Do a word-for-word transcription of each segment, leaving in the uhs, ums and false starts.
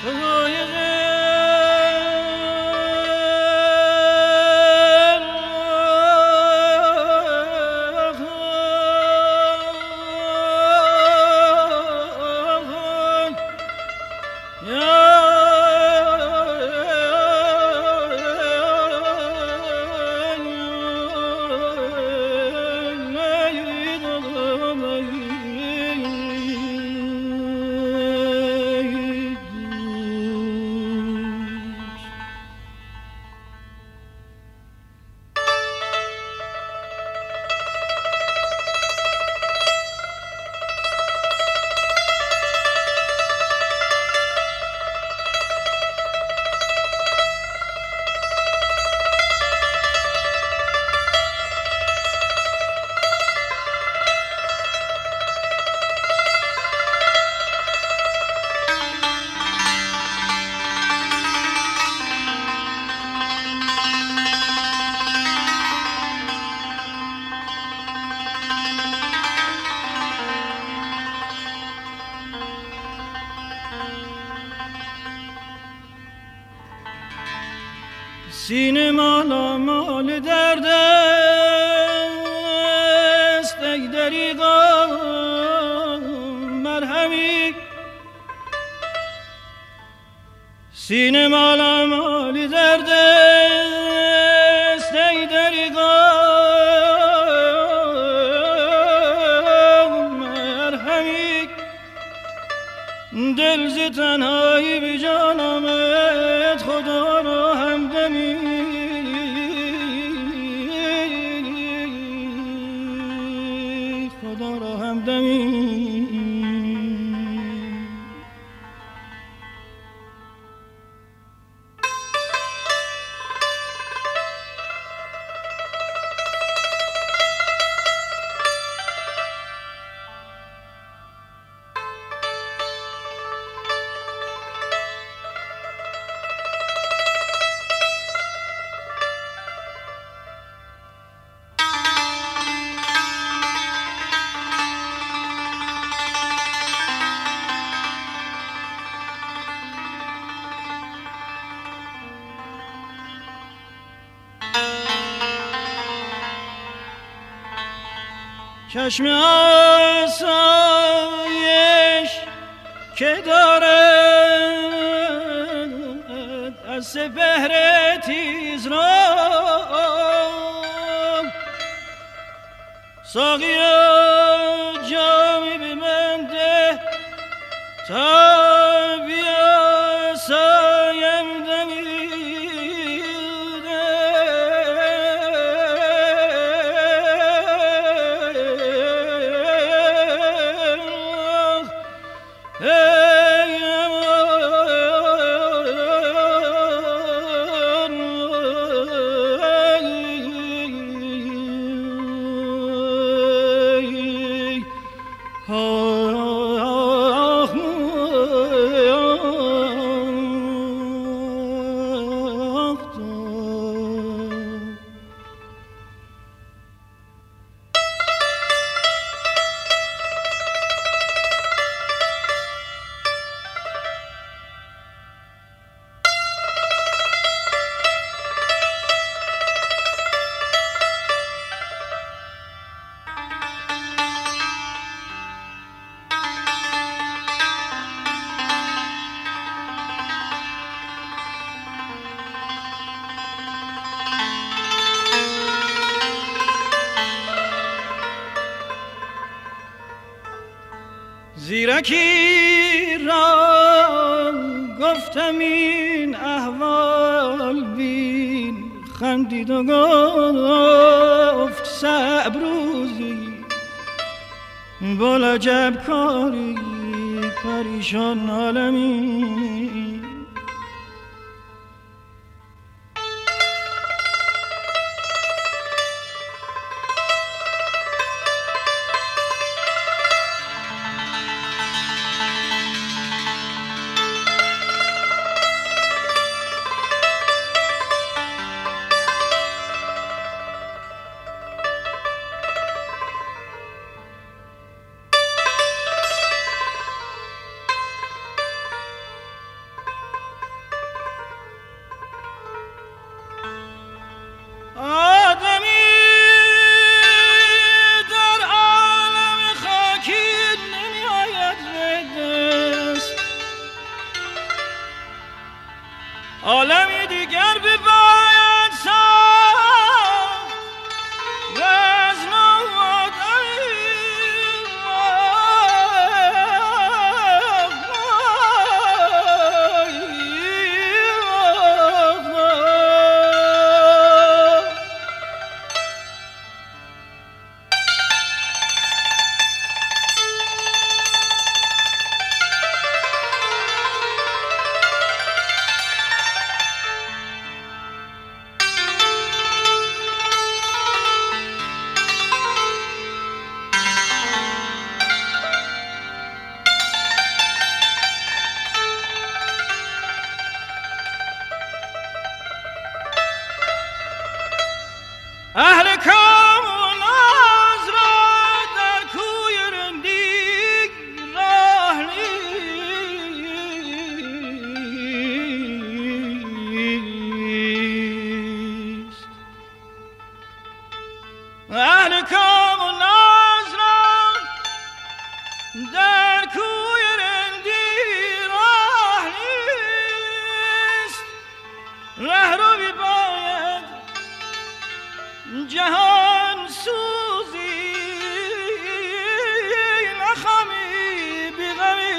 سینه مالا مال درد است ای دریغا مرهمی سینه مالا مال درد است ای دریغا مرهمی دل ز تنهایی به جان آمد خدا را همدمی خدا را همدمی چشم آسایش که دارد از سپهر تیز را ساقیا جامی به من ده تا بیاسایم دمی زیرکی را گفتم این احوال بین خندید و گفت صبر روزی با لجب کاری پریشان عالمی در کوی رندی راه نیست، ره رو بی باید جهان سوزی نخمی بی غمی.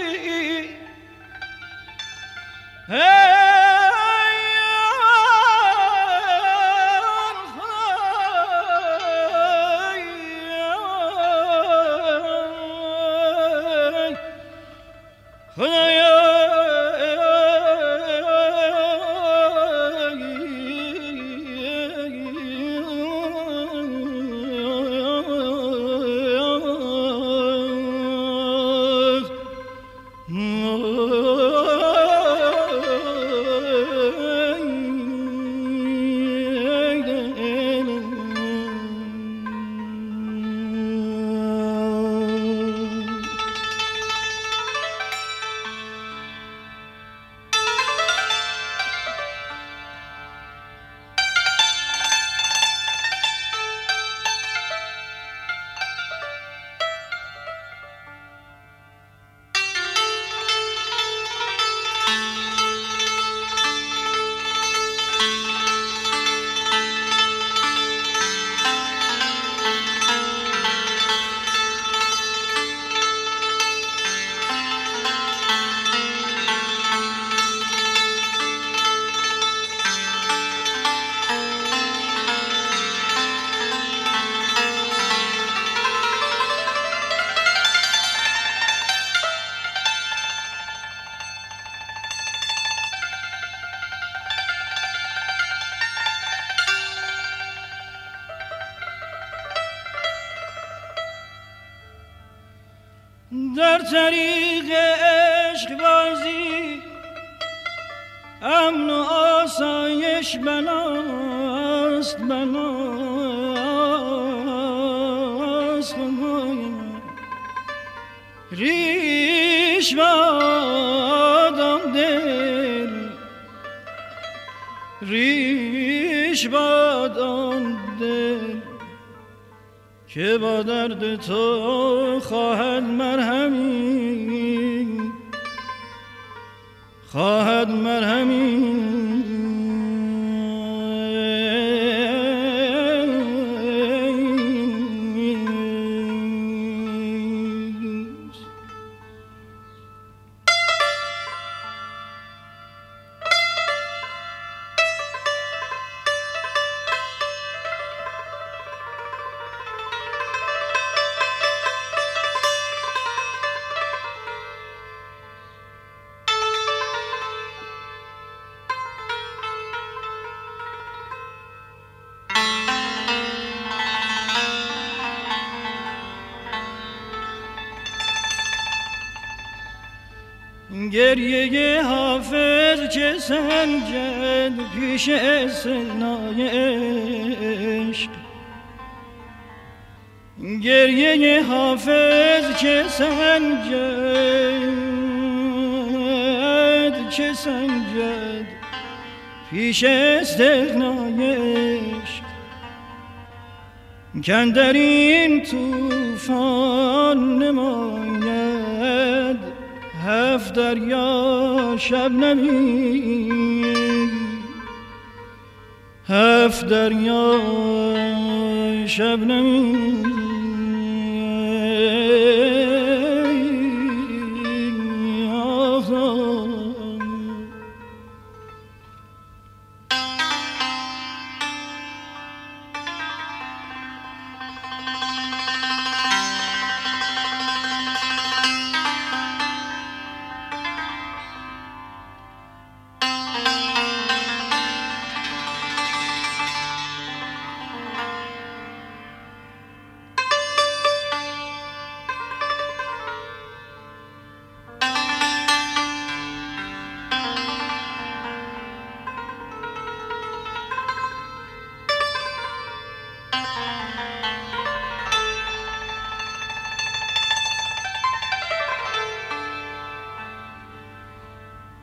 در طریق عشق بازی امن و آسایش بناست بناست ریش بادم دل ریش بادم دل که با درد تو خواهد مرهمی خواهد مرهمی. گریه حافظ چه سنجد پیش استغنای عشق، گریه حافظ چه سنجد چه سنجد پیش استغنای عشق، کاندر این طوفان نماید هفت دریا شبنمی هفت دریا شبنمی.